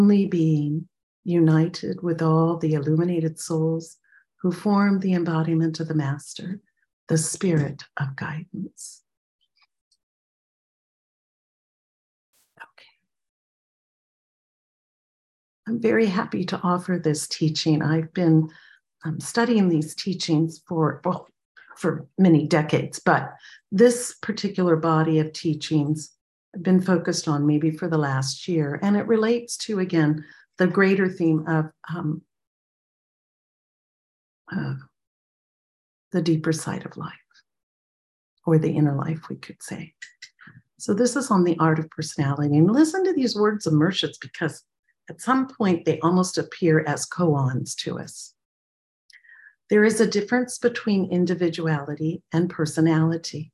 only being united with all the illuminated souls who form the embodiment of the Master, the Spirit of guidance. Okay. I'm very happy to offer this teaching. I've been studying these teachings for many decades, but this particular body of teachings have been focused on maybe for the last year, and it relates to, again, the greater theme of the deeper side of life, or the inner life, we could say. So this is on the art of personality. And listen to these words of Mershit's, because at some point they almost appear as koans to us. There is a difference between individuality and personality.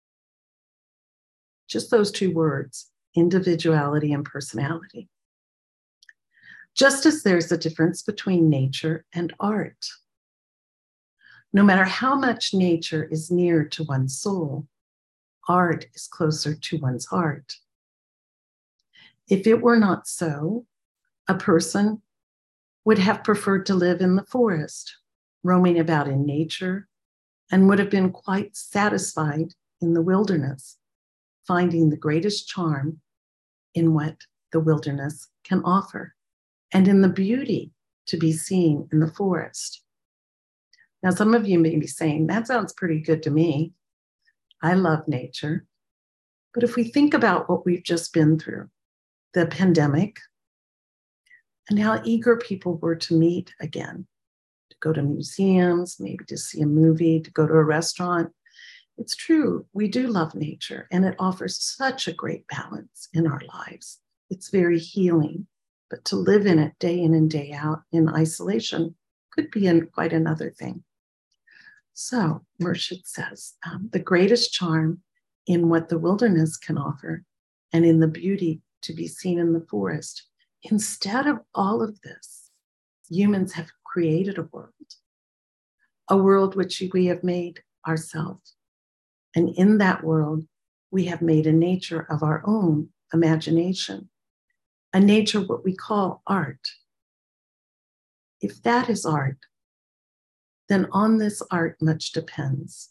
Just those two words, individuality and personality. Just as there's a difference between nature and art. No matter how much nature is near to one's soul, art is closer to one's heart. If it were not so, a person would have preferred to live in the forest, roaming about in nature, and would have been quite satisfied in the wilderness, finding the greatest charm in what the wilderness can offer, and in the beauty to be seen in the forest. Now, some of you may be saying, that sounds pretty good to me. I love nature. But if we think about what we've just been through, the pandemic, and how eager people were to meet again, to go to museums, maybe to see a movie, to go to a restaurant, it's true, we do love nature, and it offers such a great balance in our lives. It's very healing, but to live in it day in and day out in isolation could be quite another thing. So Mershit says, the greatest charm in what the wilderness can offer, and in the beauty to be seen in the forest. Instead of all of this, humans have created a world which we have made ourselves. And in that world, we have made a nature of our own imagination, a nature what we call art. If that is art, then on this art much depends.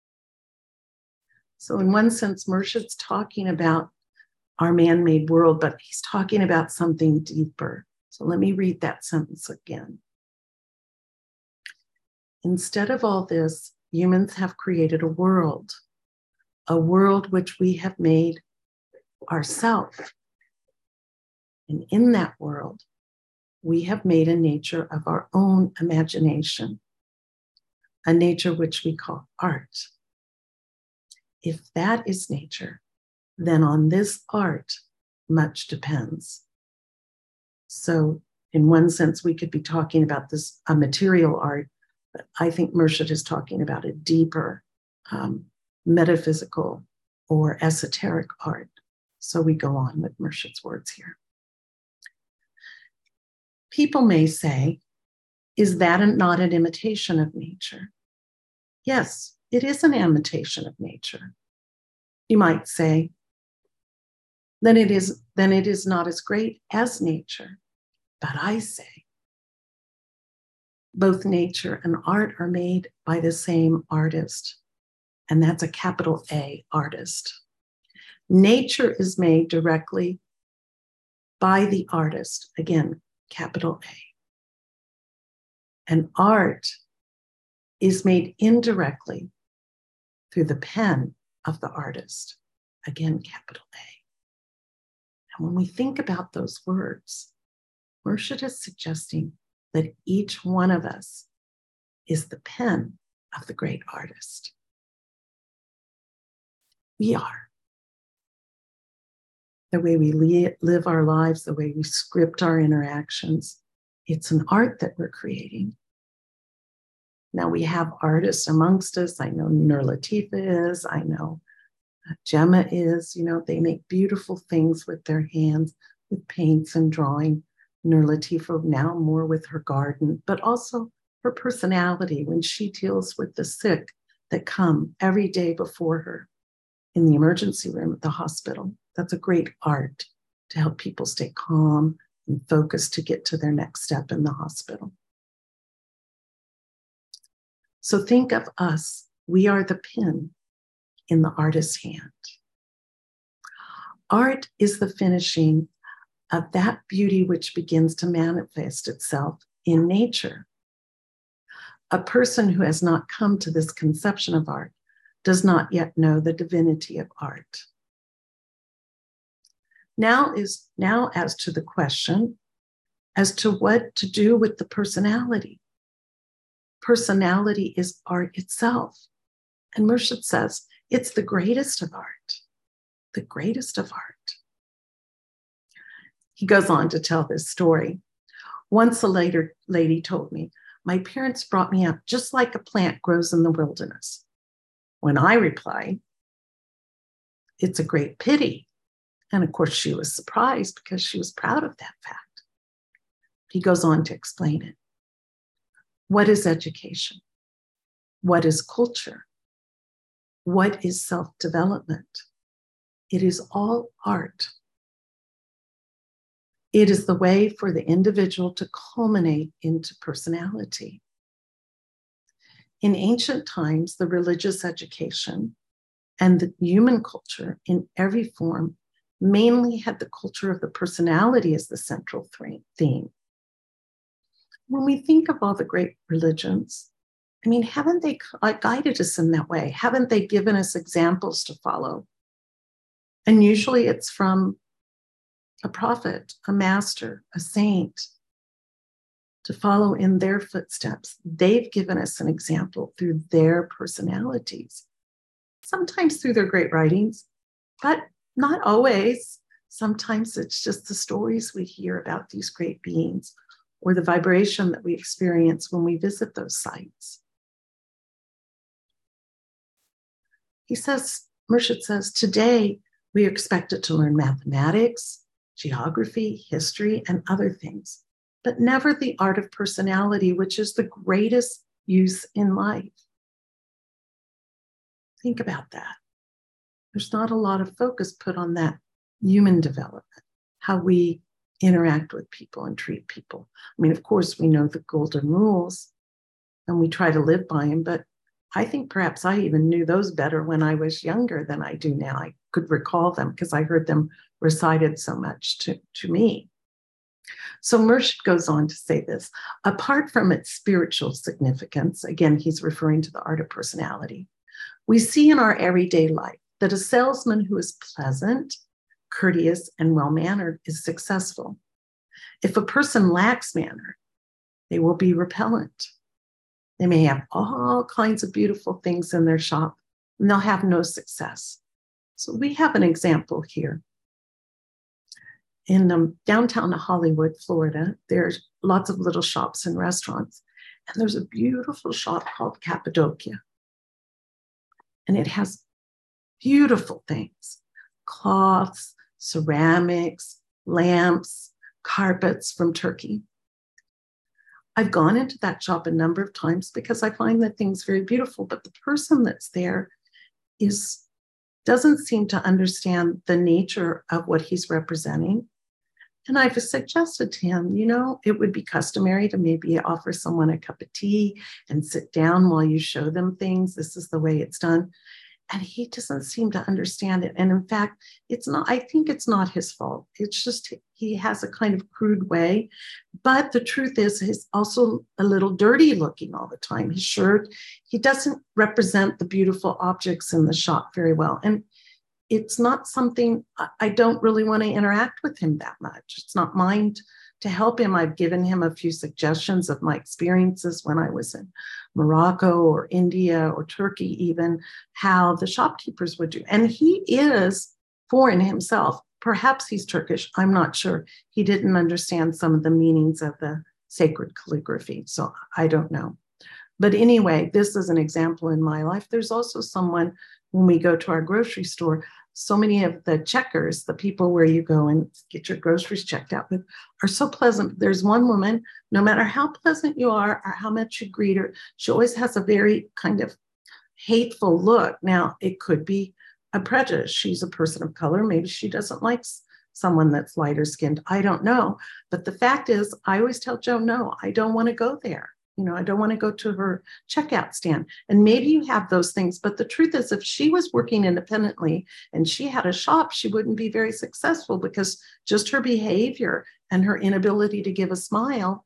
So in one sense, Mershit's talking about our man-made world, but he's talking about something deeper. So let me read that sentence again. Instead of all this, humans have created a world which we have made ourselves. And in that world, we have made a nature of our own imagination, a nature which we call art. If that is nature, then on this art, much depends. So in one sense, we could be talking about this, a material art, but I think Mershit is talking about a deeper metaphysical or esoteric art. So we go on with Mershit's words here. People may say, is that not an imitation of nature? Yes, it is an imitation of nature. You might say, then it is not as great as nature. But I say, both nature and art are made by the same artist, and that's a capital A, artist. Nature is made directly by the artist, again, capital A. And art is made indirectly through the pen of the artist, again, capital A. And when we think about those words, Mershit is suggesting that each one of us is the pen of the great artist. We are. The way we live our lives, the way we script our interactions, it's an art that we're creating. Now we have artists amongst us. I know Nur Latifah is, I know Gemma is, they make beautiful things with their hands, with paints and drawing. Nur Latifah now more with her garden, but also her personality when she deals with the sick that come every day before her in the emergency room at the hospital. That's a great art to help people stay calm and focus to get to their next step in the hospital. So think of us. We are the pen in the artist's hand. Art is the finishing of that beauty which begins to manifest itself in nature. A person who has not come to this conception of art does not yet know the divinity of art. Now as to the question as to what to do with the personality. Personality is art itself. And Murshid says it's the greatest of art, the greatest of art. He goes on to tell this story. Once a lady told me, my parents brought me up just like a plant grows in the wilderness. When I replied, it's a great pity. And of course, she was surprised because she was proud of that fact. He goes on to explain it. What is education? What is culture? What is self-development? It is all art. It is the way for the individual to culminate into personality. In ancient times, the religious education and the human culture in every form mainly had the culture of the personality as the central theme. When we think of all the great religions, I mean, haven't they guided us in that way? Haven't they given us examples to follow? And usually it's from a prophet, a master, a saint, to follow in their footsteps. They've given us an example through their personalities, sometimes through their great writings, but not always. Sometimes it's just the stories we hear about these great beings or the vibration that we experience when we visit those sites. He says, Murshid says, today we are expected to learn mathematics, geography, history, and other things, but never the art of personality, which is the greatest use in life. Think about that. There's not a lot of focus put on that human development, how we interact with people and treat people. I mean, of course, we know the golden rules and we try to live by them, but I think perhaps I even knew those better when I was younger than I do now. I could recall them because I heard them recited so much to me. So Murshid goes on to say this, apart from its spiritual significance, again, he's referring to the art of personality, we see in our everyday life that a salesman who is pleasant, courteous, and well-mannered is successful. If a person lacks manner, they will be repellent. They may have all kinds of beautiful things in their shop, and they'll have no success. So we have an example here. In downtown Hollywood, Florida, there's lots of little shops and restaurants. And there's a beautiful shop called Cappadocia. And it has beautiful things, cloths, ceramics, lamps, carpets from Turkey. I've gone into that shop a number of times because I find the things very beautiful, but the person that's there doesn't seem to understand the nature of what he's representing. And I've suggested to him, it would be customary to maybe offer someone a cup of tea and sit down while you show them things. This is the way it's done. And he doesn't seem to understand it. And in fact, I think it's not his fault. It's just he has a kind of crude way. But the truth is, he's also a little dirty looking all the time. His shirt, he doesn't represent the beautiful objects in the shop very well. And it's not something, I don't really want to interact with him that much. It's not mine to help him. I've given him a few suggestions of my experiences when I was in Morocco or India or Turkey even, how the shopkeepers would do. And he is foreign himself. Perhaps he's Turkish. I'm not sure. He didn't understand some of the meanings of the sacred calligraphy. So I don't know. But anyway, this is an example in my life. There's also someone, when we go to our grocery store, so many of the checkers, the people where you go and get your groceries checked out with, are so pleasant. There's one woman, no matter how pleasant you are or how much you greet her, she always has a very kind of hateful look. Now, it could be a prejudice. She's a person of color. Maybe she doesn't like someone that's lighter skinned. I don't know. But the fact is, I always tell Joe, no, I don't want to go there. I don't want to go to her checkout stand. And maybe you have those things. But the truth is, if she was working independently and she had a shop, she wouldn't be very successful because just her behavior and her inability to give a smile,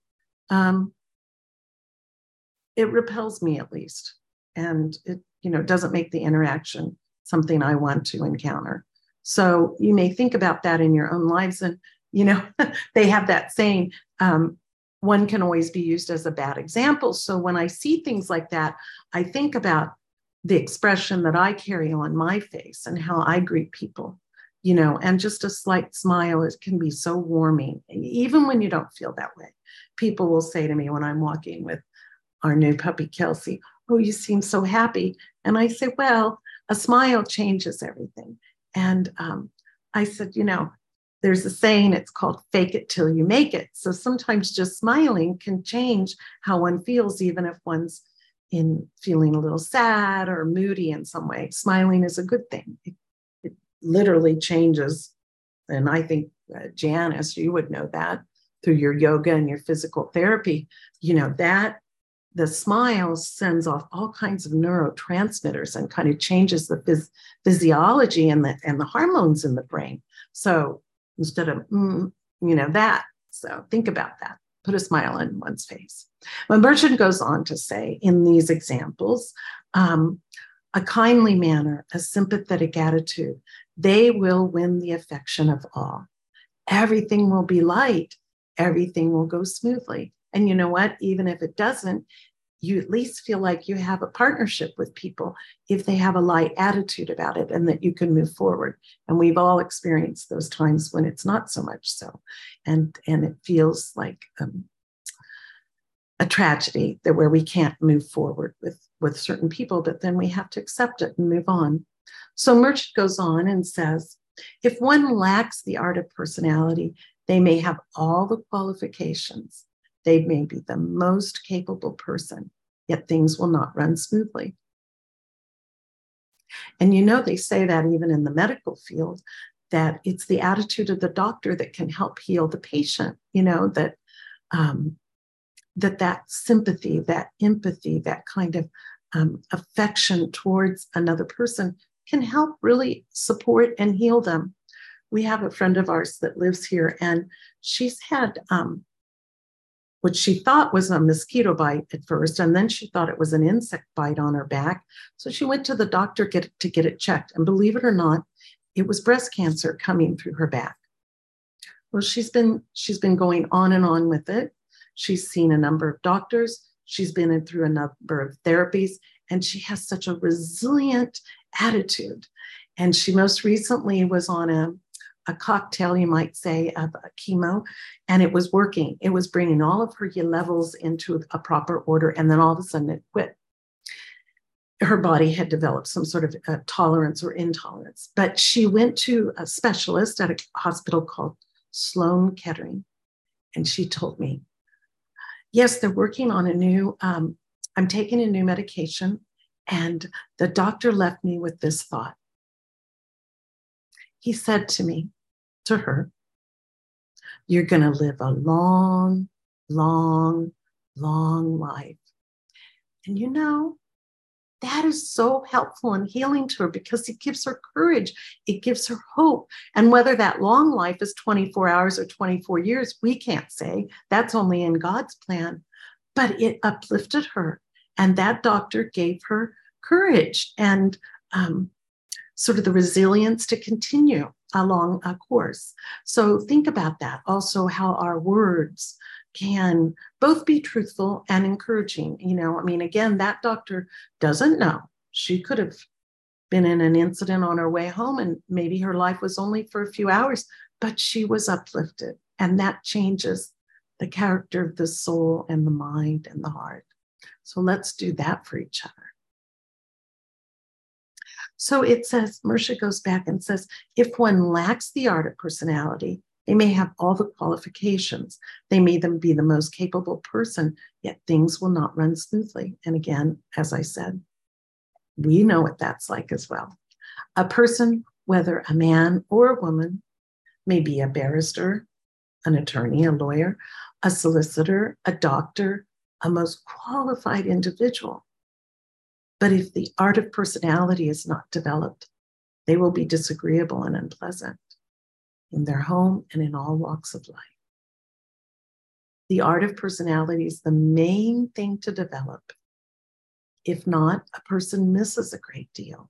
it repels me at least. And it, doesn't make the interaction something I want to encounter. So you may think about that in your own lives. And, they have that saying, one can always be used as a bad example. So when I see things like that, I think about the expression that I carry on my face and how I greet people, and just a slight smile, it can be so warming. Even when you don't feel that way, people will say to me when I'm walking with our new puppy, Kelsey, oh, you seem so happy. And I say, well, a smile changes everything. And I said, there's a saying, it's called fake it till you make it. So sometimes just smiling can change how one feels, even if one's feeling a little sad or moody in some way. Smiling is a good thing. It literally changes. And I think, Janice, you would know that through your yoga and your physical therapy, that the smile sends off all kinds of neurotransmitters and kind of changes the physiology and the hormones in the brain. So instead of, that. So think about that. Put a smile on one's face. But Merchant goes on to say in these examples, a kindly manner, a sympathetic attitude, they will win the affection of all. Everything will be light. Everything will go smoothly. And you know what? Even if it doesn't, you at least feel like you have a partnership with people if they have a light attitude about it and that you can move forward. And we've all experienced those times when it's not so much so. And it feels like a tragedy that where we can't move forward with certain people, but then we have to accept it and move on. So Merchant goes on and says, if one lacks the art of personality, they may have all the qualifications. They may be the most capable person, yet things will not run smoothly. And they say that even in the medical field, that it's the attitude of the doctor that can help heal the patient, that sympathy, that empathy, that kind of affection towards another person can help really support and heal them. We have a friend of ours that lives here, and she's had what she thought was a mosquito bite at first, and then she thought it was an insect bite on her back. So she went to the doctor to get it checked. And believe it or not, it was breast cancer coming through her back. Well, she's been going on and on with it. She's seen a number of doctors. She's been through a number of therapies, and she has such a resilient attitude. And she most recently was on a cocktail, you might say, of chemo, and it was working. It was bringing all of her levels into a proper order, and then all of a sudden it quit. Her body had developed some sort of tolerance or intolerance, but she went to a specialist at a hospital called Sloan Kettering, and she told me, yes, they're working on a new, I'm taking a new medication, and the doctor left me with this thought. He said to her, you're going to live a long, long, long life. And that is so helpful and healing to her because it gives her courage. It gives her hope. And whether that long life is 24 hours or 24 years, we can't say. That's only in God's plan. But it uplifted her. And that doctor gave her courage and sort of the resilience to continue along a course. So think about that. Also, how our words can both be truthful and encouraging. Again, that doctor doesn't know. She could have been in an incident on her way home, and maybe her life was only for a few hours, but she was uplifted. And that changes the character of the soul and the mind and the heart. So let's do that for each other. So it says, Mercia goes back and says, if one lacks the art of personality, they may have all the qualifications. They may be the most capable person, yet things will not run smoothly. And again, as I said, we know what that's like as well. A person, whether a man or a woman, may be a barrister, an attorney, a lawyer, a solicitor, a doctor, a most qualified individual. But if the art of personality is not developed, they will be disagreeable and unpleasant in their home and in all walks of life. The art of personality is the main thing to develop. If not, a person misses a great deal.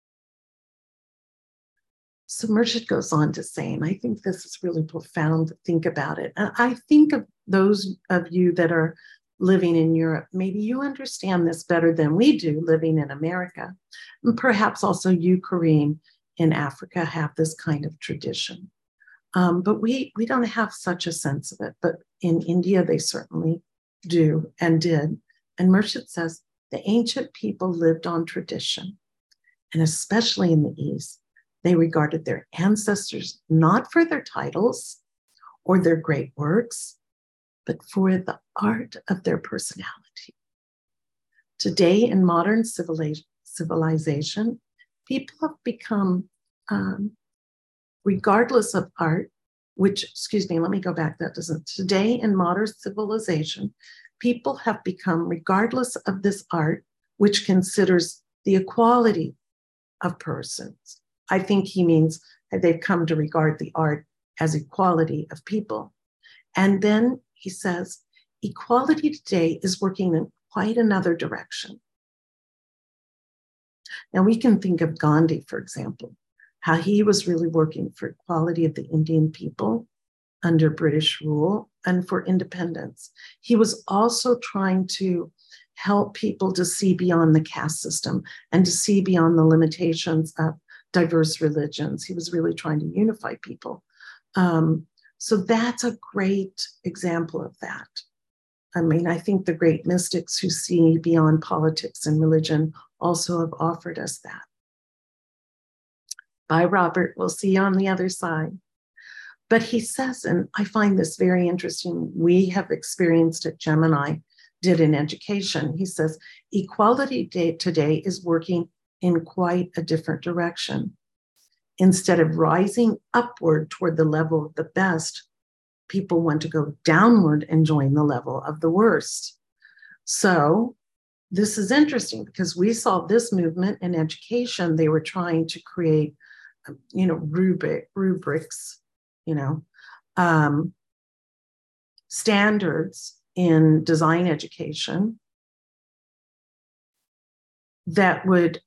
So Murshid goes on to say, and I think this is really profound to think about it. And I think of those of you that are living in Europe, maybe you understand this better than we do living in America. And perhaps also you, Kareem, in Africa have this kind of tradition. But we don't have such a sense of it. But in India, they certainly do and did. And Murshid says, the ancient people lived on tradition. And especially in the East, they regarded their ancestors not for their titles or their great works, but for the art of their personality. Today, in modern civilization, people have become, regardless of art, let me go back, today in modern civilization, people have become, regardless of this art, which considers the equality of persons. I think he means that they've come to regard the art as equality of people. And then he says, equality today is working in quite another direction. Now we can think of Gandhi, for example, how he was really working for equality of the Indian people under British rule and for independence. He was also trying to help people to see beyond the caste system and to see beyond the limitations of diverse religions. He was really trying to unify people. So that's a great example of that. I mean, I think the great mystics who see beyond politics and religion also have offered us that. Bye, Robert. We'll see you on the other side. But he says, and I find this very interesting, we have experienced it, Gemini did in education. He says, equality today is working in quite a different direction. Instead of rising upward toward the level of the best, people want to go downward and join the level of the worst. So this is interesting because we saw this movement in education. They were trying to create, rubrics, standards in design education that would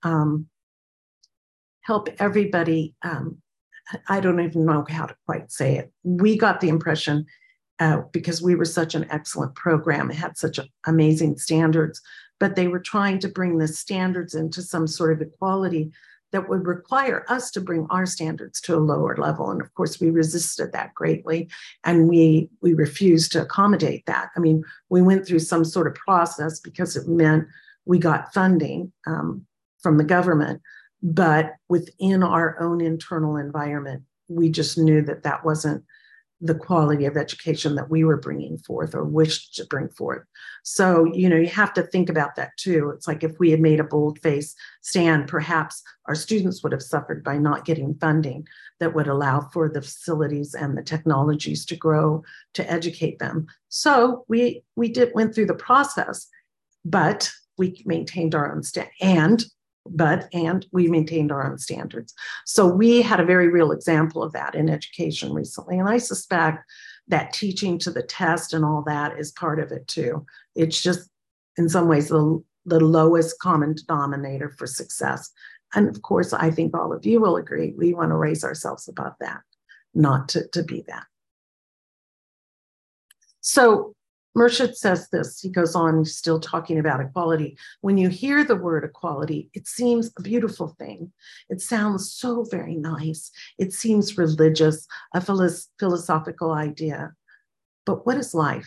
help everybody. I don't even know how to quite say it. We got the impression, because we were such an excellent program, it had such amazing standards, but they were trying to bring the standards into some sort of equality that would require us to bring our standards to a lower level. And of course, we resisted that greatly, and we refused to accommodate that. I mean, we went through some sort of process because it meant we got funding from the government, but within our own internal environment, we just knew that that wasn't the quality of education that we were bringing forth or wished to bring forth. So, you have to think about that too. It's like if we had made a bold-faced stand, perhaps our students would have suffered by not getting funding that would allow for the facilities and the technologies to grow to educate them. So we went through the process, but we maintained our own we maintained our own standards. So we had a very real example of that in education recently. And I suspect that teaching to the test and all that is part of it too. It's just in some ways the lowest common denominator for success. And of course, I think all of you will agree, we want to raise ourselves above that, not to be that. So Murshid says this, he goes on still talking about equality. When you hear the word equality, it seems a beautiful thing. It sounds so very nice. It seems religious, a philosophical idea. But what is life?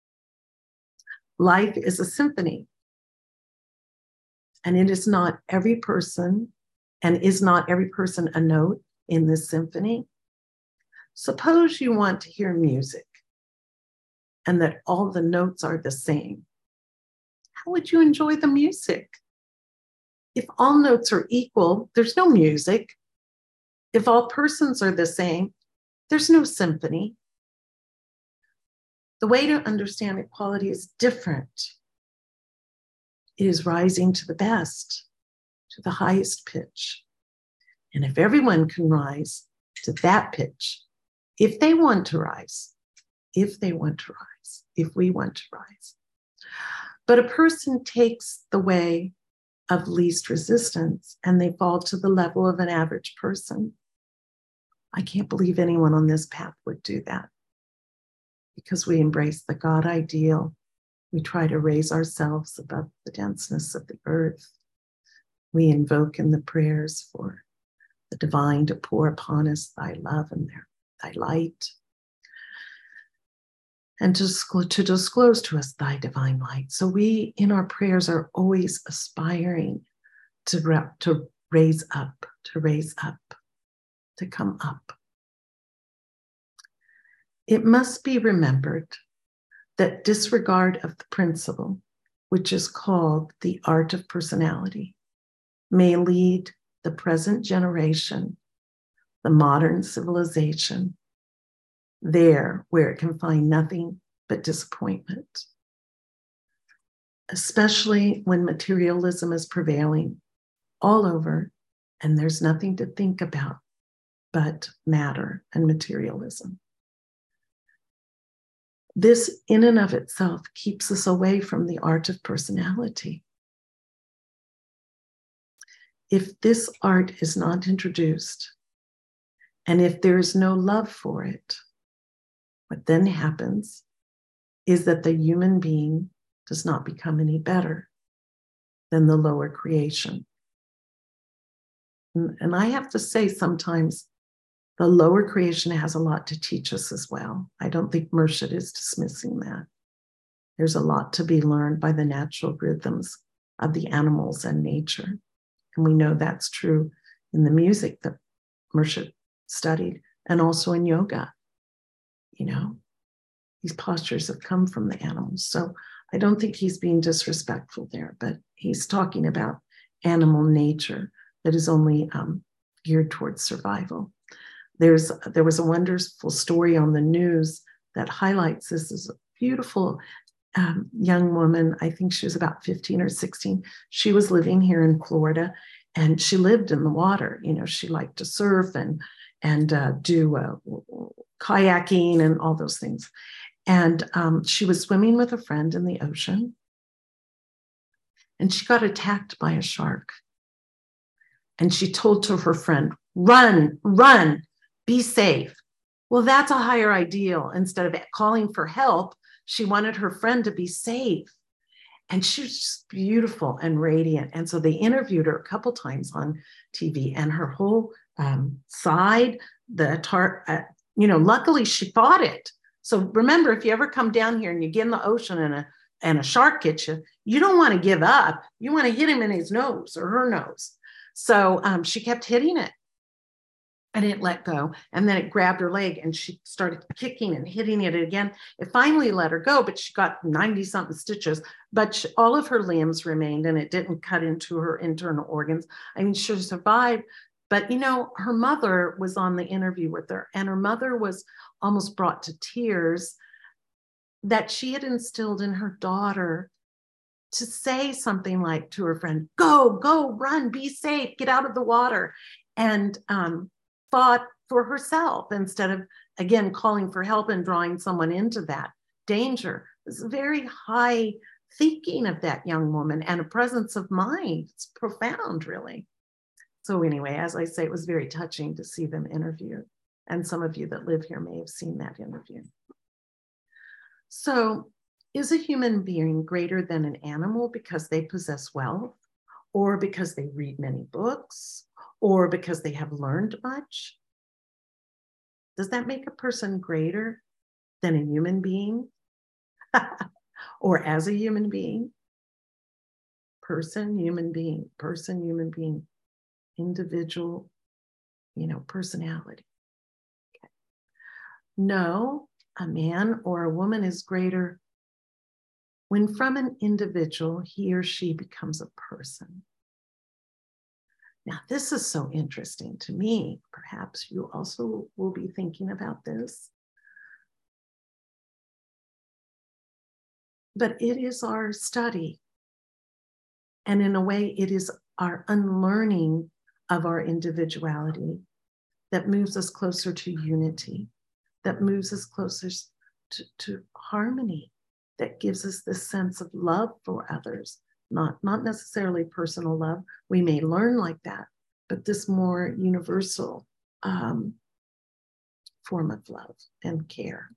Life is a symphony. And it is not every person, and is not every person a note in this symphony? Suppose you want to hear music, and that all the notes are the same. How would you enjoy the music? If all notes are equal, there's no music. If all persons are the same, There's no symphony. The way to understand equality is different. It is rising to the best, to the highest pitch. And if everyone can rise to that pitch, if they want to rise, if we want to rise. But a person takes the way of least resistance and they fall to the level of an average person. I can't believe anyone on this path would do that, because we embrace the God ideal. We try to raise ourselves above the denseness of the earth. We invoke in the prayers for the divine to pour upon us thy love and thy light, and to disclose to us thy divine light. So we, in our prayers, are always aspiring to raise up, to come up. It must be remembered that disregard of the principle, which is called the art of personality, may lead the present generation, the modern civilization, there where it can find nothing but disappointment, especially when materialism is prevailing all over and there's nothing to think about but matter and materialism. This in and of itself keeps us away from the art of personality. If this art is not introduced, and if there is no love for it, what then happens is that the human being does not become any better than the lower creation. And I have to say, sometimes the lower creation has a lot to teach us as well. I don't think Murshid is dismissing that. There's a lot to be learned by the natural rhythms of the animals and nature. And we know that's true in the music that Murshid studied, and also in yoga. You know, these postures have come from the animals. So I don't think he's being disrespectful there, but he's talking about animal nature that is only geared towards survival. There was a wonderful story on the news that highlights this. Is a beautiful young woman. I think she was about 15 or 16. She was living here in Florida, and she lived in the water. You know, she liked to surf and do kayaking and all those things. And she was swimming with a friend in the ocean, and she got attacked by a shark. And she told to her friend, "Run, run, be safe." Well, that's a higher ideal. Instead of calling for help, she wanted her friend to be safe. And she was just beautiful and radiant. And so they interviewed her a couple times on TV, and her whole side, luckily she fought it. So remember, if you ever come down here and you get in the ocean and a shark gets you, you don't want to give up. You want to hit him in his nose or her nose. So she kept hitting it, and it let go. And then it grabbed her leg, and she started kicking and hitting it again. It finally let her go, but she got 90-something stitches. But all of her limbs remained, and it didn't cut into her internal organs. I mean, she survived. But, you know, her mother was on the interview with her, and her mother was almost brought to tears that she had instilled in her daughter to say something like to her friend, go, run, be safe, get out of the water, and fought for herself instead of, again, calling for help and drawing someone into that danger. It's very high thinking of that young woman and a presence of mind. It's profound, really. So anyway, as I say, it was very touching to see them interviewed. And some of you that live here may have seen that interview. So, is a human being greater than an animal because they possess wealth, or because they read many books, or because they have learned much? Does that make a person greater than a human being? Or as a human being? Person, human being, individual, personality. Okay. No, a man or a woman is greater when from an individual, he or she becomes a person. Now, this is so interesting to me. Perhaps you also will be thinking about this. But it is our study. And in a way, it is our unlearning of our individuality that moves us closer to unity, that moves us closer to harmony, that gives us this sense of love for others, not necessarily personal love. We may learn like that, but this more universal form of love and care.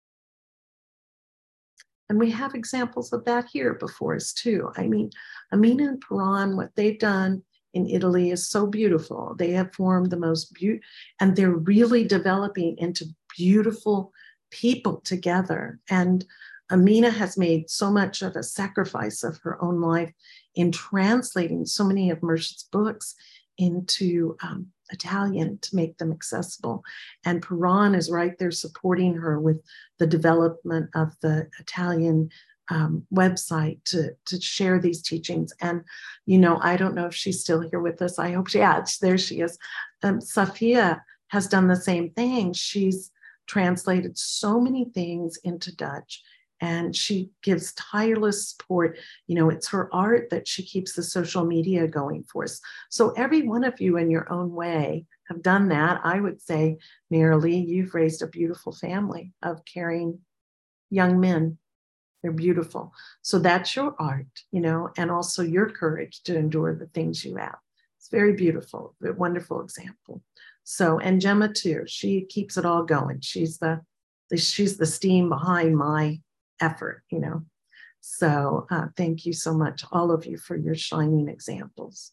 And we have examples of that here before us too. I mean, Amina and Paran, what they've done in Italy is so beautiful. They have formed the most beautiful, and they're really developing into beautiful people together. And Amina has made so much of a sacrifice of her own life in translating so many of Murshid's books into Italian to make them accessible. And Paran is right there supporting her with the development of the Italian website to share these teachings. And, you know, I don't know if she's still here with us. I hope there she is. Safia has done the same thing. She's translated so many things into Dutch, and she gives tireless support. You know, it's her art that she keeps the social media going for us. So every one of you in your own way have done that. I would say, Marilee, you've raised a beautiful family of caring young men. They're beautiful. So that's your art, you know, and also your courage to endure the things you have. It's very beautiful, a wonderful example. So, and Gemma too, she keeps it all going. She's the steam behind my effort, you know. So thank you so much, all of you, for your shining examples.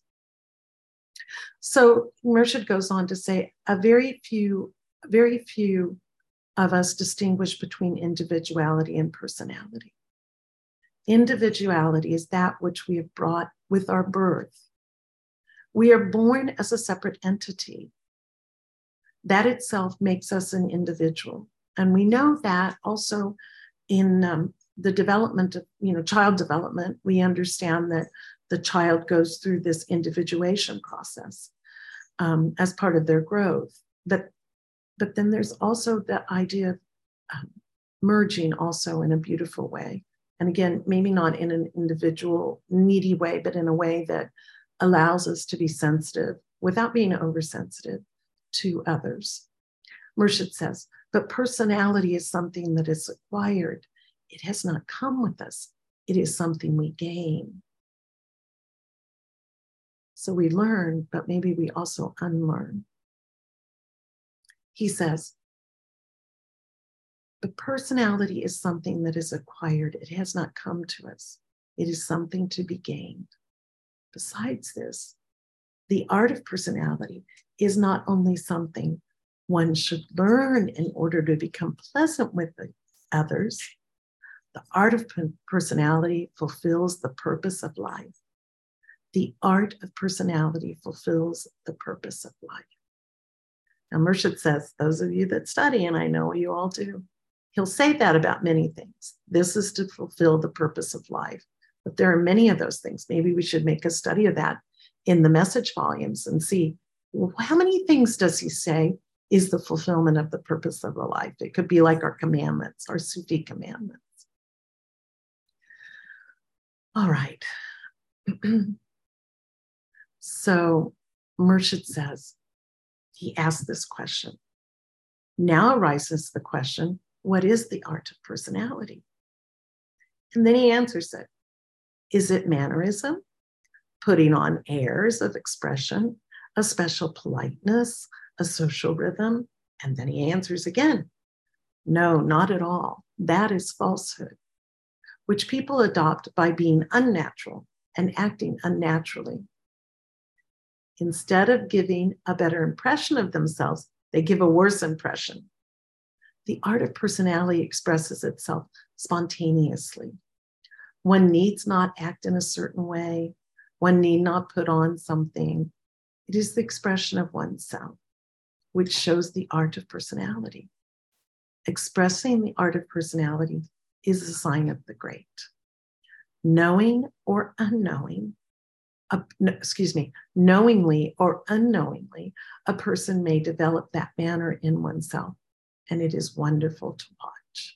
So Murshid goes on to say, very few of us distinguish between individuality and personality. Individuality is that which we have brought with our birth. We are born as a separate entity. That itself makes us an individual. And we know that also in the development of, you know, child development. We understand that the child goes through this individuation process as part of their growth. But then there's also the idea of merging also in a beautiful way. And again, maybe not in an individual, needy way, but in a way that allows us to be sensitive without being oversensitive to others. Murshid says, but personality is something that is acquired. It has not come with us. It is something we gain. So we learn, but maybe we also unlearn. He says, but personality is something that is acquired. It has not come to us. It is something to be gained. Besides this, the art of personality is not only something one should learn in order to become pleasant with others. The art of personality fulfills the purpose of life. The art of personality fulfills the purpose of life. Now, Murshid says, those of you that study, and I know you all do, he'll say that about many things. This is to fulfill the purpose of life. But there are many of those things. Maybe we should make a study of that in the message volumes and see, well, how many things does he say is the fulfillment of the purpose of the life? It could be like our commandments, our Sufi commandments. All right. So Murshid says, he asked this question. Now arises the question, what is the art of personality? And then he answers it. Is it mannerism, putting on airs of expression, a special politeness, a social rhythm? And then he answers again. No, not at all. That is falsehood, which people adopt by being unnatural and acting unnaturally. Instead of giving a better impression of themselves, they give a worse impression. The art of personality expresses itself spontaneously. One needs not act in a certain way. One need not put on something. It is the expression of oneself, which shows the art of personality. Expressing the art of personality is a sign of the great. Knowing or unknowing, knowingly or unknowingly, a person may develop that manner in oneself. And it is wonderful to watch.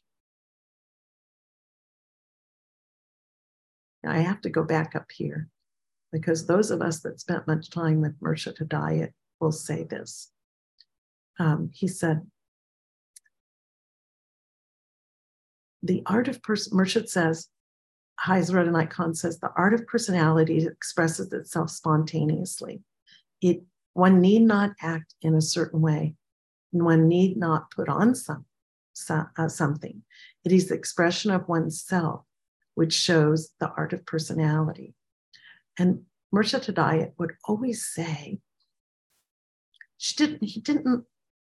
Now, I have to go back up here because those of us that spent much time with Mirsha Tadayat will say this. He said, the art of Mirsha says, Hazrat Inayat Khan says, the art of personality expresses itself spontaneously. One need not act in a certain way. One need not put on something. It is the expression of oneself, which shows the art of personality. And Mirsha Tadayat would always say, he didn't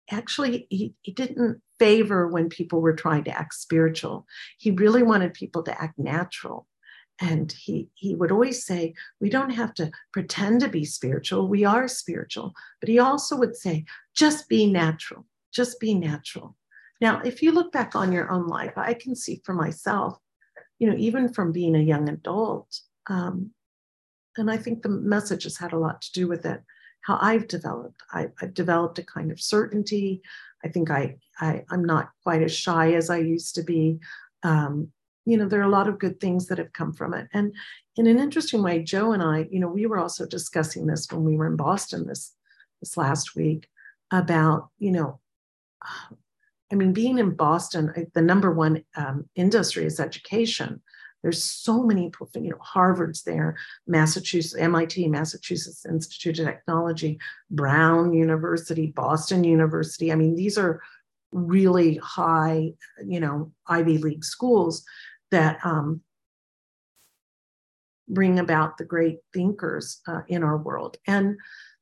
favor when people were trying to act spiritual. He really wanted people to act natural. And he would always say, we don't have to pretend to be spiritual. We are spiritual. But he also would say, just be natural. Just be natural. Now, if you look back on your own life, I can see for myself, even from being a young adult, and I think the message has had a lot to do with it, how I've developed. I've developed a kind of certainty. I think I'm not quite as shy as I used to be. There are a lot of good things that have come from it. And in an interesting way, Joe and I, we were also discussing this when we were in Boston this last week about, being in Boston, the number one industry is education. There's so many, Harvard's there, Massachusetts, MIT, Massachusetts Institute of Technology, Brown University, Boston University. These are really high, Ivy League schools that bring about the great thinkers in our world. And,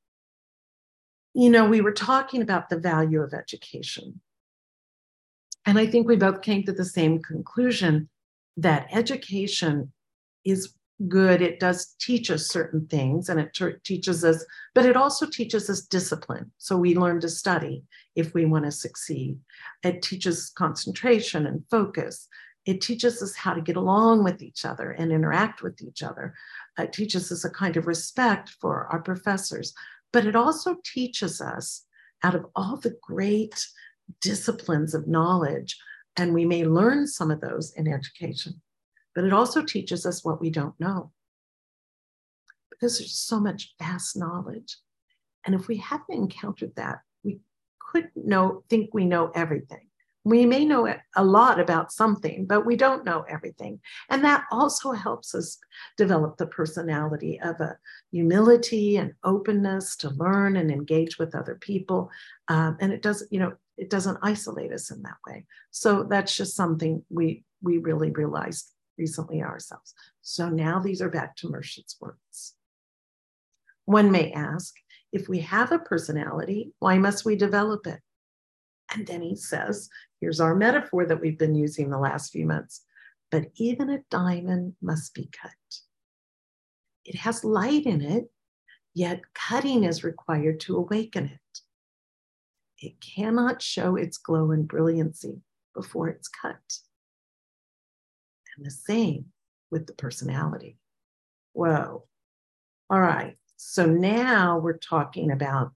we were talking about the value of education. And I think we both came to the same conclusion that education is good. It does teach us certain things, and it teaches us, but it also teaches us discipline. So we learn to study if we want to succeed. It teaches concentration and focus. It teaches us how to get along with each other and interact with each other. It teaches us a kind of respect for our professors, but it also teaches us, out of all the great disciplines of knowledge, and we may learn some of those in education, but it also teaches us what we don't know, because there's so much vast knowledge. And if we haven't encountered that, we could think we know everything. We may know a lot about something, but we don't know everything. And that also helps us develop the personality of a humility and openness to learn and engage with other people. And it doesn't isolate us in that way. So that's just something we really realized recently ourselves. So now these are back to Mirsha's words. One may ask, if we have a personality, why must we develop it? And then he says, here's our metaphor that we've been using the last few months. But even a diamond must be cut. It has light in it, yet cutting is required to awaken it. It cannot show its glow and brilliancy before it's cut. And the same with the personality. Whoa. All right. So now we're talking about,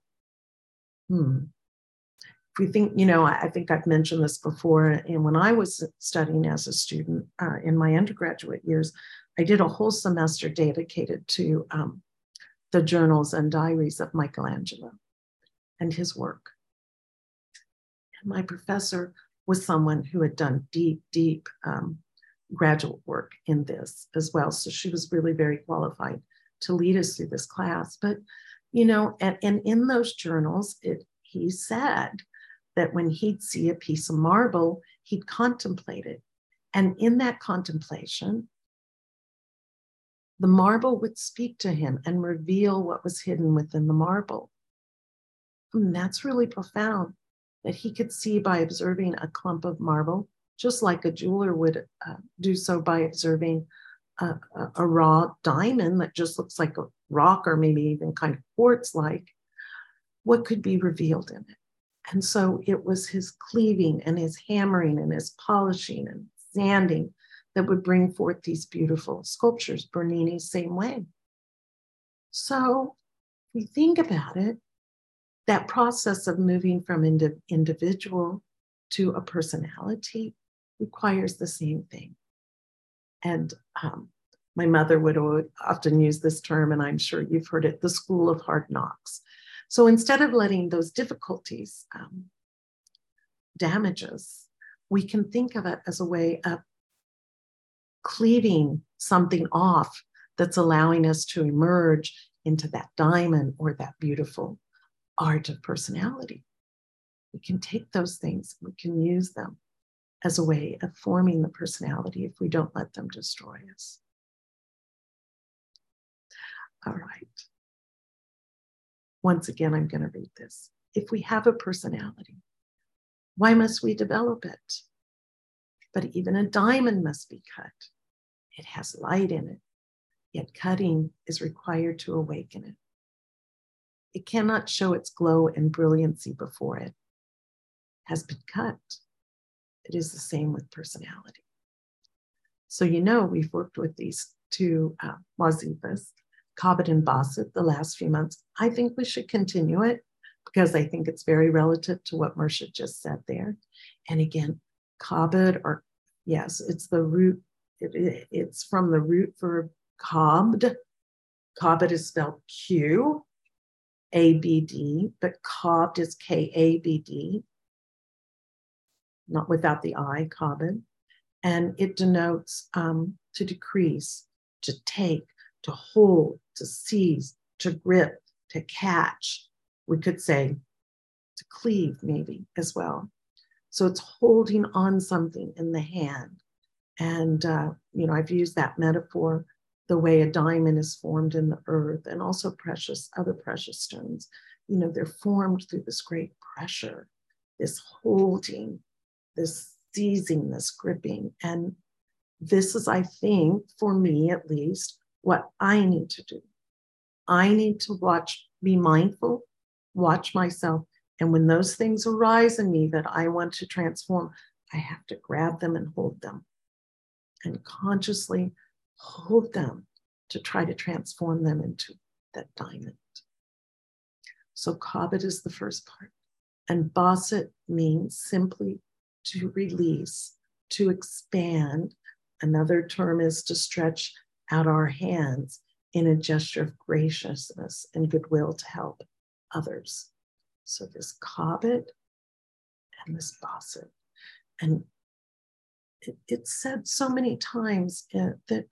if we think, I think I've mentioned this before. And when I was studying as a student in my undergraduate years, I did a whole semester dedicated to the journals and diaries of Michelangelo and his work. And my professor was someone who had done deep graduate work in this as well. So she was really very qualified to lead us through this class. But, and in those journals, he said that when he'd see a piece of marble, he'd contemplate it. And in that contemplation, the marble would speak to him and reveal what was hidden within the marble. And that's really profound, that he could see by observing a clump of marble, just like a jeweler would do so by observing a raw diamond that just looks like a rock, or maybe even kind of quartz-like, what could be revealed in it. And so it was his cleaving and his hammering and his polishing and sanding that would bring forth these beautiful sculptures. Bernini, same way. So if we think about it, that process of moving from individual to a personality requires the same thing. And my mother would often use this term, and I'm sure you've heard it, the school of hard knocks. So instead of letting those difficulties damage us, we can think of it as a way of cleaving something off that's allowing us to emerge into that diamond or that beautiful art of personality. We can take those things, we can use them as a way of forming the personality if we don't let them destroy us. All right. Once again, I'm going to read this. If we have a personality, why must we develop it? But even a diamond must be cut. It has light in it, yet cutting is required to awaken it. It cannot show its glow and brilliancy before it has been cut. It is the same with personality. So, we've worked with these two wazifas, Qabid and Basit, the last few months. I think we should continue it because I think it's very relative to what Murshid just said there. And again, Qabid, or yes, it's the root, it's from the root verb qabd. Qabid is spelled Q-A-B-D, but qabd is K-A-B-D, not without the I, qabid. And it denotes to decrease, to take, to hold, to seize, to grip, to catch. We could say to cleave maybe as well. So it's holding on something in the hand. And, I've used that metaphor, the way a diamond is formed in the earth, and also other precious stones. They're formed through this great pressure, this holding, this seizing, this gripping. And this is, I think, for me at least, what I need to do. I need to be mindful, watch myself. And when those things arise in me that I want to transform, I have to grab them and hold them and consciously hold them to try to transform them into that diamond. So Qabid is the first part. And Basit means simply to release, to expand. Another term is to stretch out our hands in a gesture of graciousness and goodwill to help others. So this Qabid and this Basit. And it's said so many times that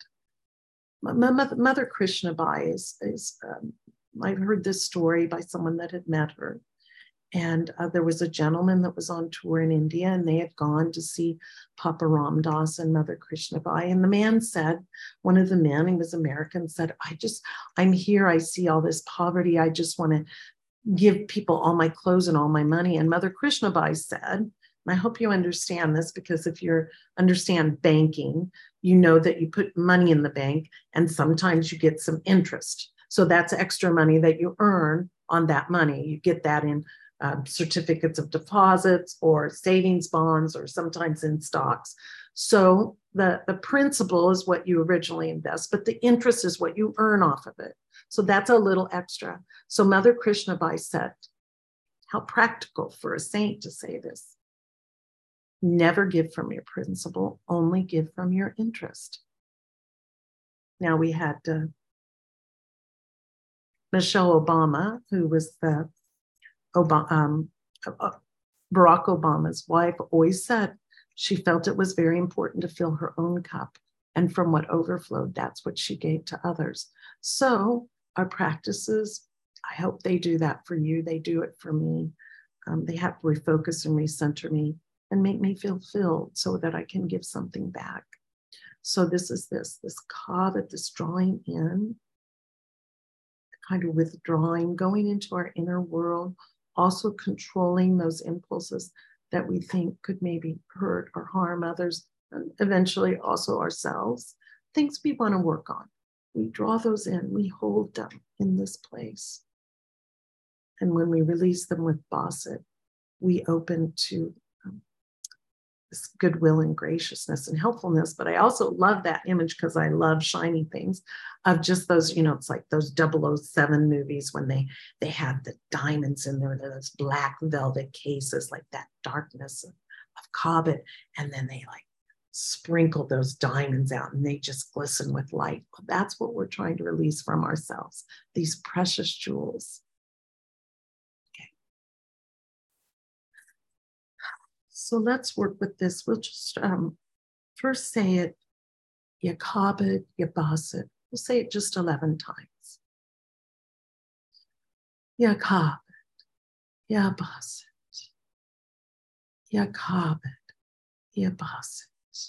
Mother Krishnabai I've heard this story by someone that had met her. And there was a gentleman that was on tour in India, and they had gone to see Papa Ram Das and Mother Krishnabai. And the man said, one of the men, he was American, said, I'm here, I see all this poverty, I just want to give people all my clothes and all my money. And Mother Krishnabai said, and I hope you understand this, because if you understand banking, you know that you put money in the bank and sometimes you get some interest. So that's extra money that you earn on that money. You get that in certificates of deposits or savings bonds, or sometimes in stocks. So the principal is what you originally invest, but the interest is what you earn off of it. So that's a little extra. So Mother Krishnabai said, how practical for a saint to say this. Never give from your principal, only give from your interest. Now we had Michelle Obama, who was the Barack Obama's wife, always said she felt it was very important to fill her own cup, and from what overflowed, that's what she gave to others. So our practices, I hope they do that for you. They do it for me. They have to refocus and recenter me and make me feel filled so that I can give something back. So this is this Qabid, this drawing in, kind of withdrawing, going into our inner world, also controlling those impulses that we think could maybe hurt or harm others, and eventually also ourselves, things we want to work on. We draw those in, we hold them in this place. And when we release them with Basit, we open to this goodwill and graciousness and helpfulness. But I also love that image because I love shiny things of just those, it's like those 007 movies when they have the diamonds in there, those black velvet cases, like that darkness of Cobbett. And then they like sprinkle those diamonds out and they just glisten with light. Well, that's what we're trying to release from ourselves, these precious jewels. Okay. So let's work with this. We'll just first say it, Yakabit, Yabasit. We'll say it just 11 times. Yakabit, Yabasit, Yakabit, Yabasit,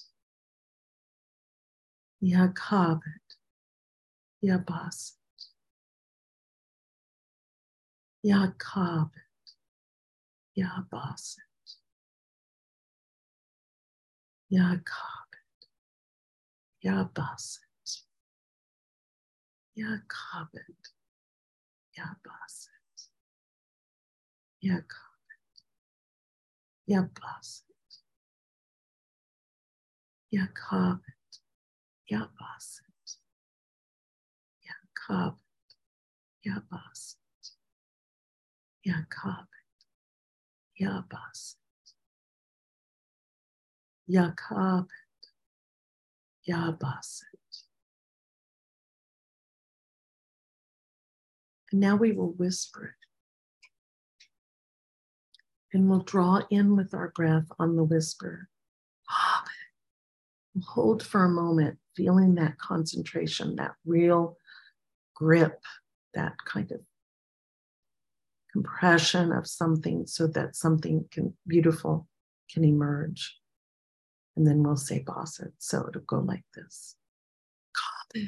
Yakabit, Yabasit, Yakabit, Yabasit, Yakabit, Yabasit, Yakabit, Yabasit, Yakabit, Yabasit, Yakabit, Yabasit, Yakabit, Yabasit, Yakabit, Yabasit, Yakabit, Yabasit. And now we will whisper it. And we'll draw in with our breath on the whisper. We'll hold for a moment, feeling that concentration, that real grip, that kind of compression of something so that something beautiful can emerge. And then we'll say Basit. So it'll go like this. Basit.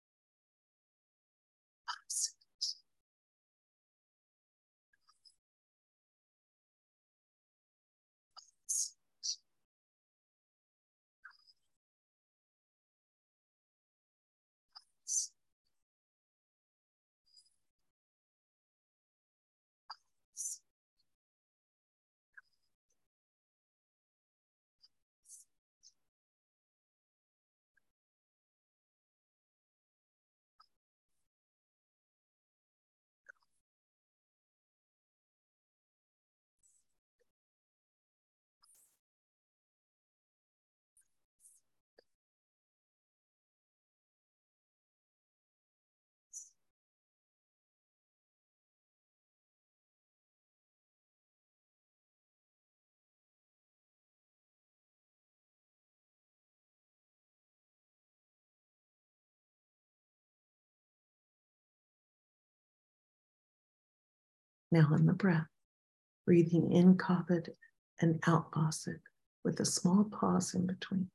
Now on the breath, breathing in Kabit and out Basit with a small pause in between.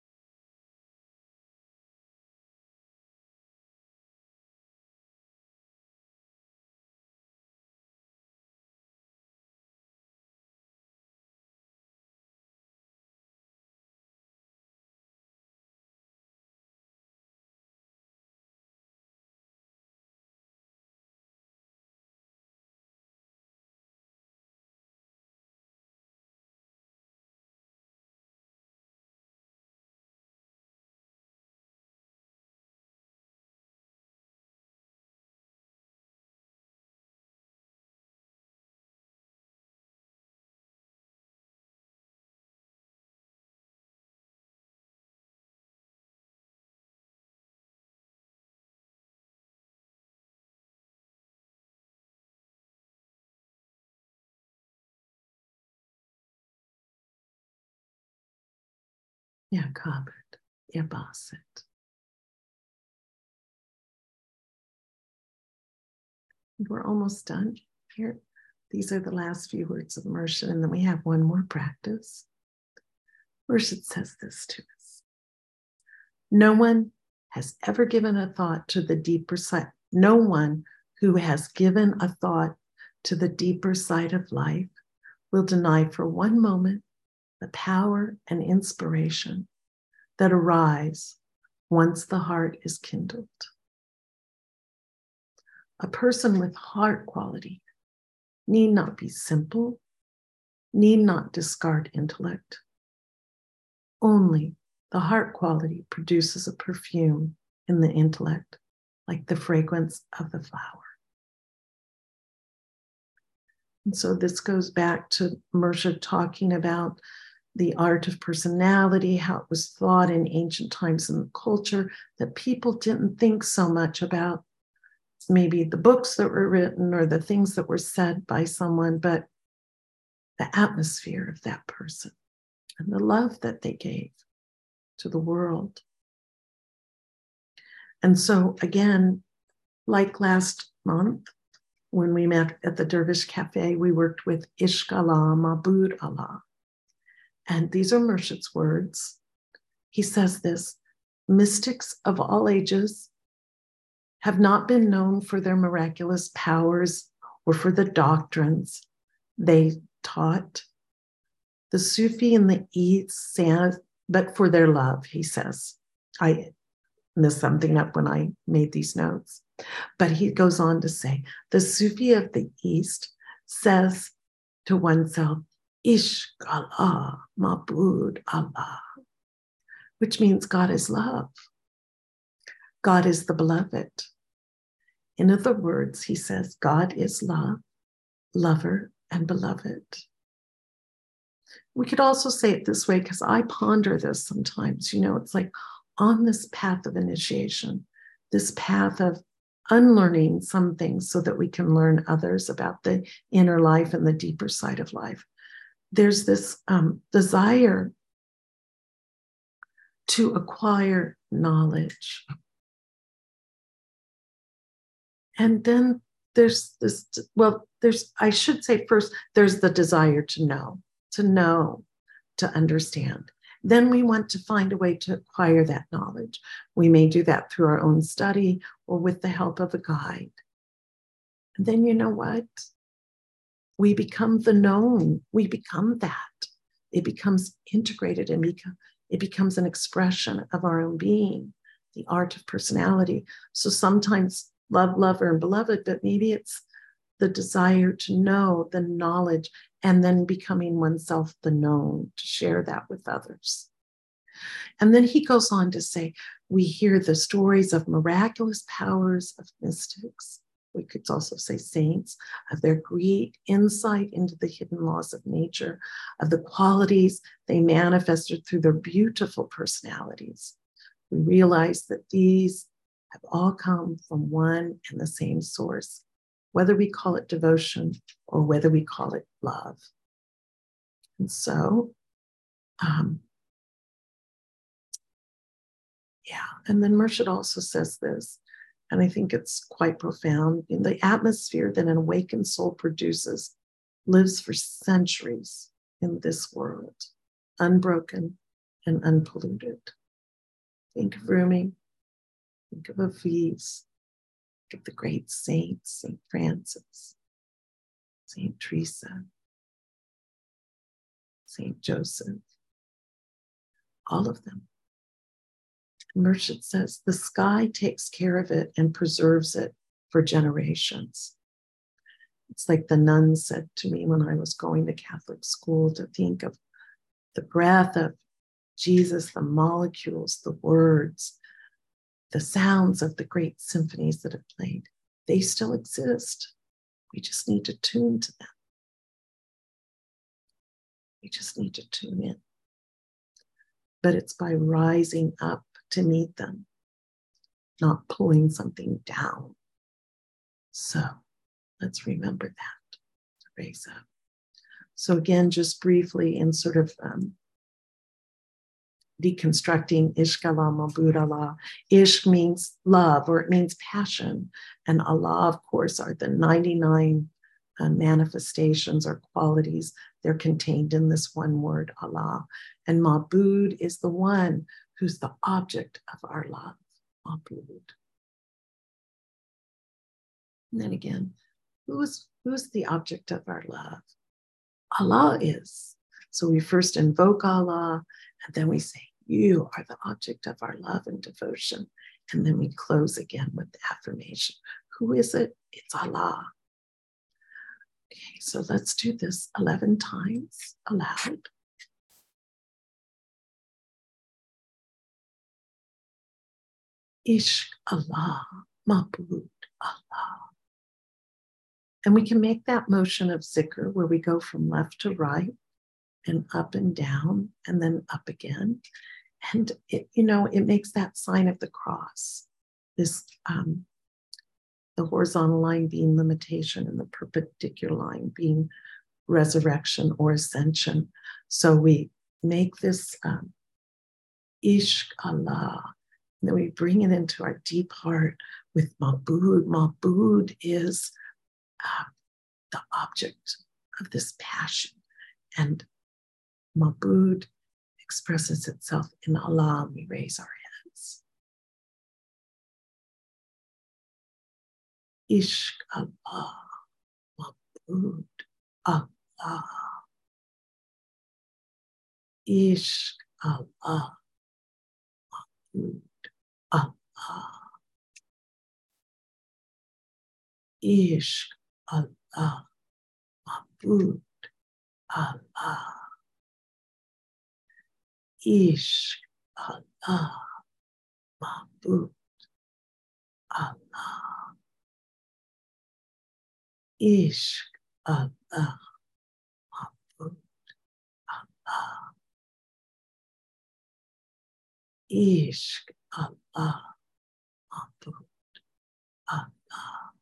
Yakabit, Yabasit. We're almost done here. These are the last few words of Murshid, and then we have one more practice. Murshid says this to us. No one has ever given a thought to the deeper side. No one who has given a thought to the deeper side of life will deny for one moment the power and inspiration that arise once the heart is kindled. A person with heart quality need not be simple, need not discard intellect, Only the heart quality produces a perfume in the intellect, like the fragrance of the flower. And so this goes back to Mersha talking about the art of personality, how it was thought in ancient times in the culture that people didn't think so much about maybe the books that were written or the things that were said by someone, but the atmosphere of that person and the love that they gave to the world. And so again, like last month, when we met at the Dervish Cafe, we worked with Ishq Allah, Mabud Allah. And these are Murshid's words. He says this: mystics of all ages have not been known for their miraculous powers or for the doctrines they taught. The Sufi in the East says, but for their love, he says. I messed something up when I made these notes. But he goes on to say, the Sufi of the East says to oneself, Ishq Allah, Mabud Allah, which means God is love. God is the beloved. In other words, he says, God is love, lover, and beloved. We could also say it this way, because I ponder this sometimes. It's like on this path of initiation, this path of unlearning some things so that we can learn others about the inner life and the deeper side of life. There's this desire to acquire knowledge. And then there's this, I should say first, there's the desire to know, to understand. Then we want to find a way to acquire that knowledge. We may do that through our own study or with the help of a guide. And then you know what? We become the known. We become that. It becomes integrated and it becomes an expression of our own being, the art of personality. So sometimes love, lover, and beloved, but maybe it's the desire to know, the knowledge, and then becoming oneself the known, to share that with others. And then he goes on to say, we hear the stories of miraculous powers of mystics. We could also say saints, of their great insight into the hidden laws of nature, of the qualities they manifested through their beautiful personalities. We realize that these have all come from one and the same source, whether we call it devotion or whether we call it love. And so, and then Murshid also says this, and I think it's quite profound. In the atmosphere that an awakened soul produces lives for centuries in this world, unbroken and unpolluted. Think of Rumi, think of Hafiz, think of the great saints, St. Francis, St. Teresa, St. Joseph, all of them. Murshid says, the sky takes care of it and preserves it for generations. It's like the nun said to me when I was going to Catholic school, to think of the breath of Jesus, the molecules, the words, the sounds of the great symphonies that have played. They still exist. We just need to tune to them. We just need to tune in. But it's by rising up to meet them, not pulling something down. So let's remember that, to raise up. So again, just briefly in sort of deconstructing Ishq Allah, Mabud Allah. Ishq means love, or it means passion. And Allah, of course, are the 99 manifestations or qualities. They're contained in this one word, Allah. And Mabud is the one who's the object of our love, Mabud. And then again, who's the object of our love? Allah is. So we first invoke Allah, and then we say, you are the object of our love and devotion. And then we close again with the affirmation. Who is it? It's Allah. Okay, so let's do this 11 times aloud. Ishq Allah, Mabud Allah. And we can make that motion of zikr where we go from left to right and up and down and then up again. And it makes that sign of the cross, this the horizontal line being limitation and the perpendicular line being resurrection or ascension. So we make this Ishq Allah, and then we bring it into our deep heart with Mabud. Mabud is the object of this passion, and Mabud expresses itself in Allah. We raise our hands. Ishq Allah, Mabud Allah. Ishq Allah, Mabud Allah. Ishq Allah, Mabud Allah. Ishq Allah, Mabud Allah. Ishq Allah, Mabud Allah. Ishq Allah, Mabud Allah.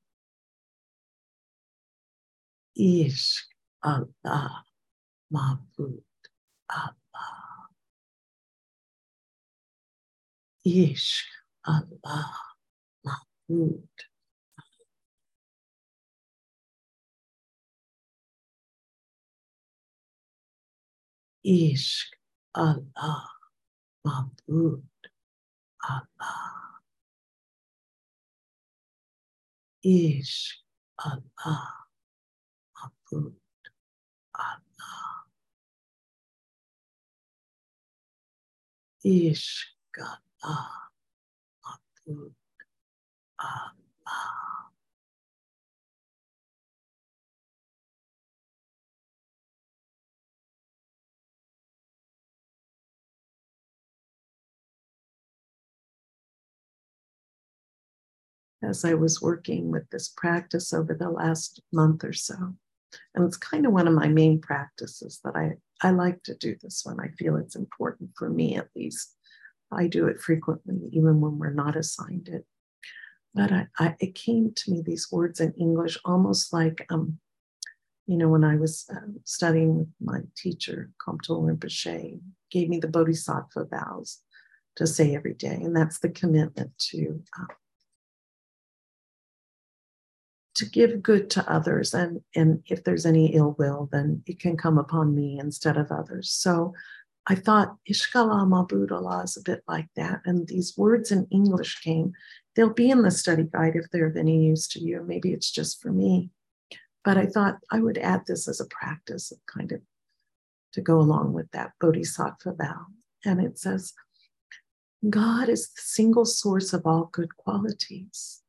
Ishq Allah, Mabud Allah. Ishq Allah, Mabud. Ishq Allah, Mabud Allah. Ishq Allah, Mabud Allah. Ishq Allah, Mabud Allah. As I was working with this practice over the last month or so, and it's kind of one of my main practices that I like to do this one. I feel it's important for me, at least. I do it frequently, even when we're not assigned it. But it came to me, these words in English, almost like, when I was studying with my teacher, Kamtul Rinpoche, gave me the Bodhisattva vows to say every day. And that's the commitment to give good to others. And if there's any ill will, then it can come upon me instead of others. So I thought Ishq Allah, Mabud Allah is a bit like that. And these words in English came. They'll be in the study guide if they're of any use to you. Maybe it's just for me. But I thought I would add this as a practice of kind of to go along with that Bodhisattva vow. And it says, God is the single source of all good qualities.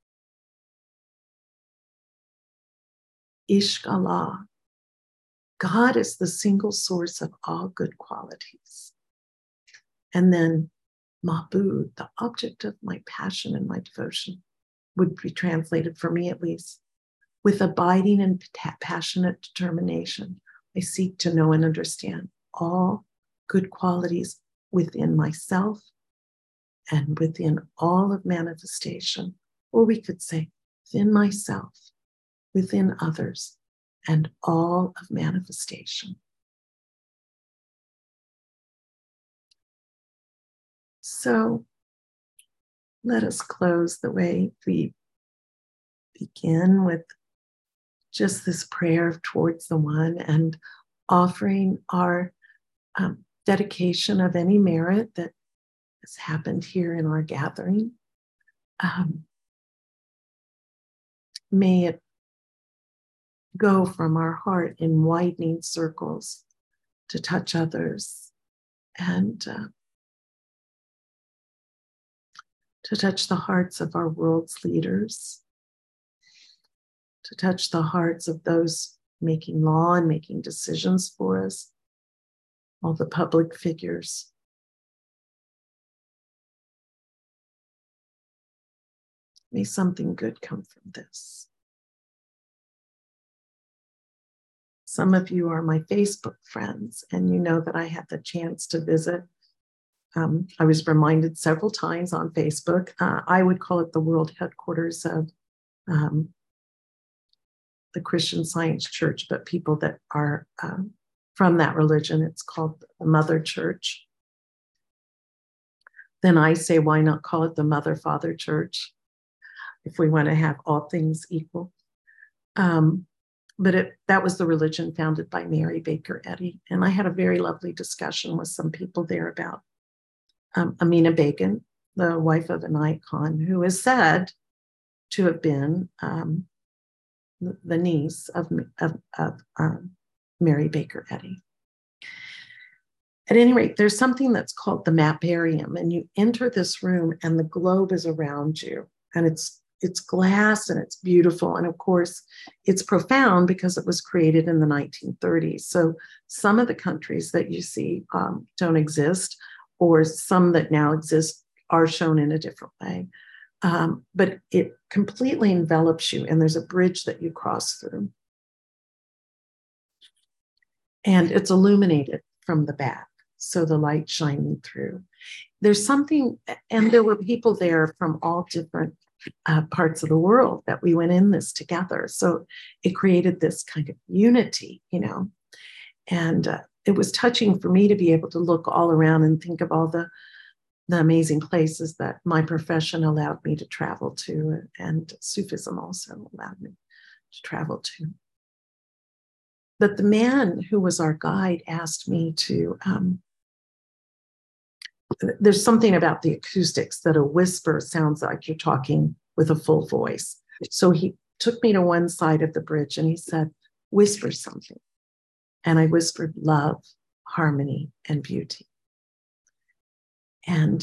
Ishq Allah. God is the single source of all good qualities. And then Mabud, the object of my passion and my devotion, would be translated, for me at least, with abiding and passionate determination. I seek to know and understand all good qualities within myself and within all of manifestation, or we could say within myself, within others, and all of manifestation. So let us close the way we begin, with just this prayer towards the One and offering our dedication of any merit that has happened here in our gathering. May it go from our heart in widening circles to touch others and to touch the hearts of our world's leaders, to touch the hearts of those making law and making decisions for us, all the public figures. May something good come from this. Some of you are my Facebook friends, and you know that I had the chance to visit. I was reminded several times on Facebook. I would call it the world headquarters of the Christian Science Church, but people that are from that religion, it's called the Mother Church. Then I say, why not call it the Mother Father Church if we want to have all things equal? But that was the religion founded by Mary Baker Eddy. And I had a very lovely discussion with some people there about Amina Begum, the wife of an icon, who is said to have been the niece of Mary Baker Eddy. At any rate, there's something that's called the Maparium, and you enter this room and the globe is around you, and it's glass and it's beautiful. And of course, it's profound because it was created in the 1930s. So some of the countries that you see don't exist, or some that now exist are shown in a different way. But it completely envelops you, and there's a bridge that you cross through. And it's illuminated from the back, so the light shining through. There's something, and there were people there from all different parts of the world that we went in this together. So it created this kind of unity, and it was touching for me to be able to look all around and think of all the amazing places that my profession allowed me to travel to, and Sufism also allowed me to travel to. But the man who was our guide asked me to, there's something about the acoustics that a whisper sounds like you're talking with a full voice. So he took me to one side of the bridge and he said, whisper something. And I whispered love, harmony, and beauty. And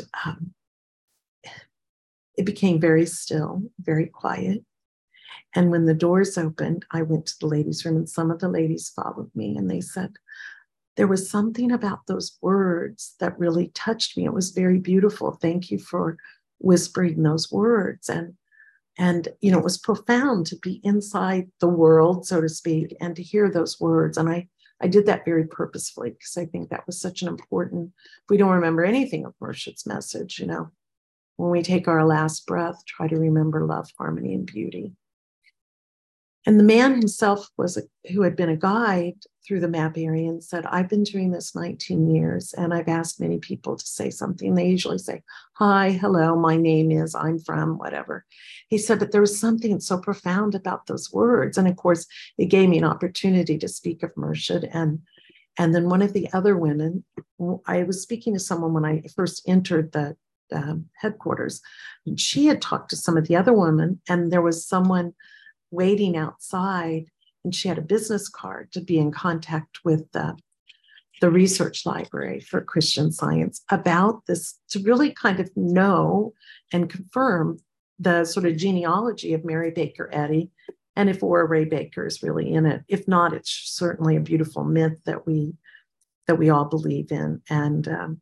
it became very still, very quiet. And when the doors opened, I went to the ladies' room, and some of the ladies followed me, and they said, there was something about those words that really touched me. It was very beautiful. Thank you for whispering those words. And it was profound to be inside the world, so to speak, and to hear those words. And I did that very purposefully because I think that was such an important, if we don't remember anything of Murshid's message, when we take our last breath, try to remember love, harmony, and beauty. And the man himself who had been a guide through the Maparium said, I've been doing this 19 years, and I've asked many people to say something. They usually say, hi, hello, my name is, I'm from, whatever. He said, but there was something so profound about those words. And of course, it gave me an opportunity to speak of Murshid. And then one of the other women, I was speaking to someone when I first entered the headquarters, and she had talked to some of the other women, and there was someone waiting outside, and she had a business card to be in contact with the research library for Christian Science about this, to really kind of know and confirm the sort of genealogy of Mary Baker Eddy, and if Ora Ray Baker is really in it. If not, it's certainly a beautiful myth that we all believe in. And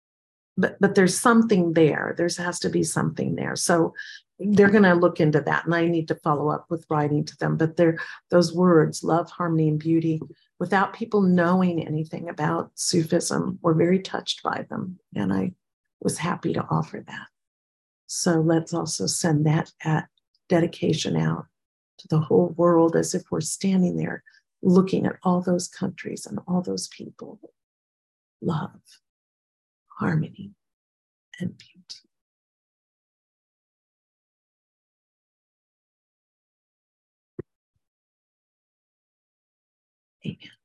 but there's something there. There has to be something there. So they're going to look into that, and I need to follow up with writing to them. But those words, love, harmony, and beauty, without people knowing anything about Sufism, were very touched by them, and I was happy to offer that. So let's also send that dedication out to the whole world, as if we're standing there looking at all those countries and all those people. Love, harmony, and beauty. Amen.